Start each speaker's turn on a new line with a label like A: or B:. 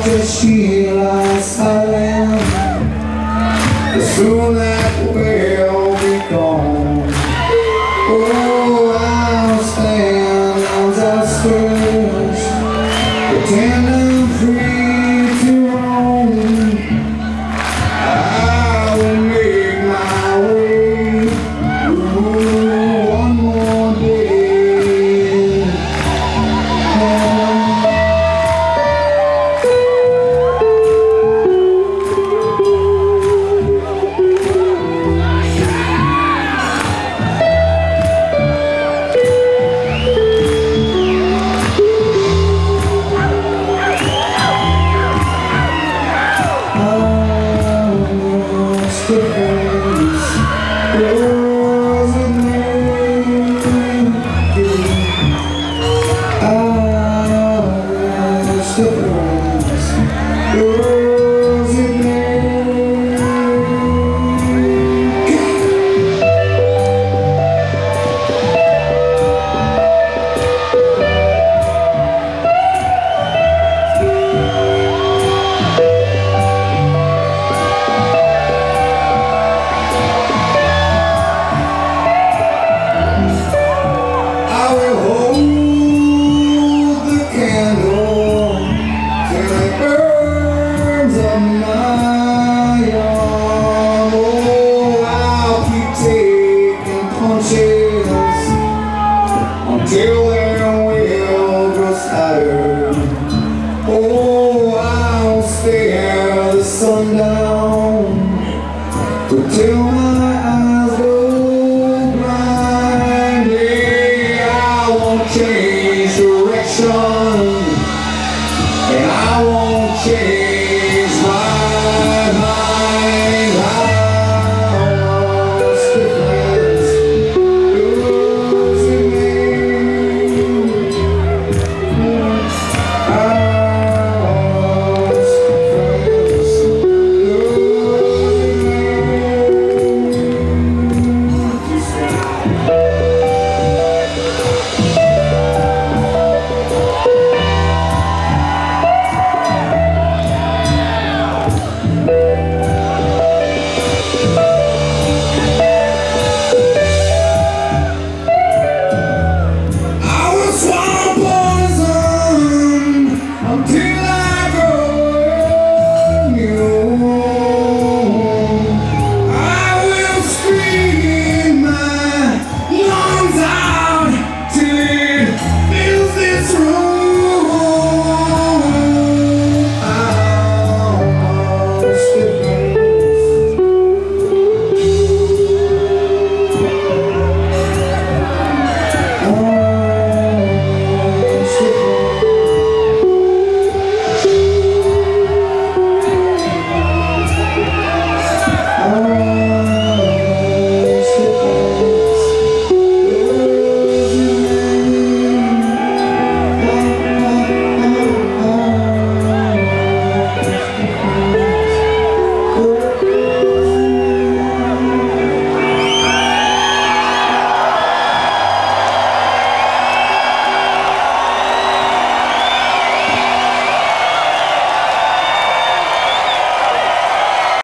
A: Just she lies silent. Soon that will be gone. Oh, I'll stand as I search, pretending free to roam. I will make my way through one more day. Until their will grows tired. Oh, I'll stare the sun down until my eyes go blind. Yeah, I won't change direction, and I won't change